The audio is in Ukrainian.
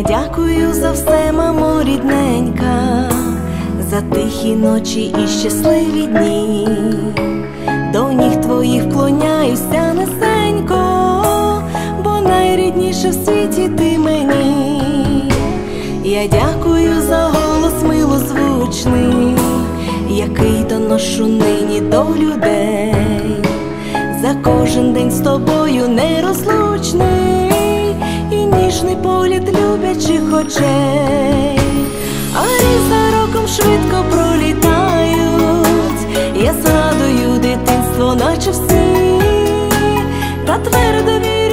дякую за все, мамо рідненька, за тихі ночі і щасливі дні. До ніг твоїх вклоняюся низенько, бо найрідніше в світі ти мені. Я дякую за голос милозвучний, який доношу нині до людей, за кожен день з тобою нерозлучний і ніжний погляд любячих очей. А рік за роком швидко пролітають, я згадую дитинство, наче всі, та твердо вірю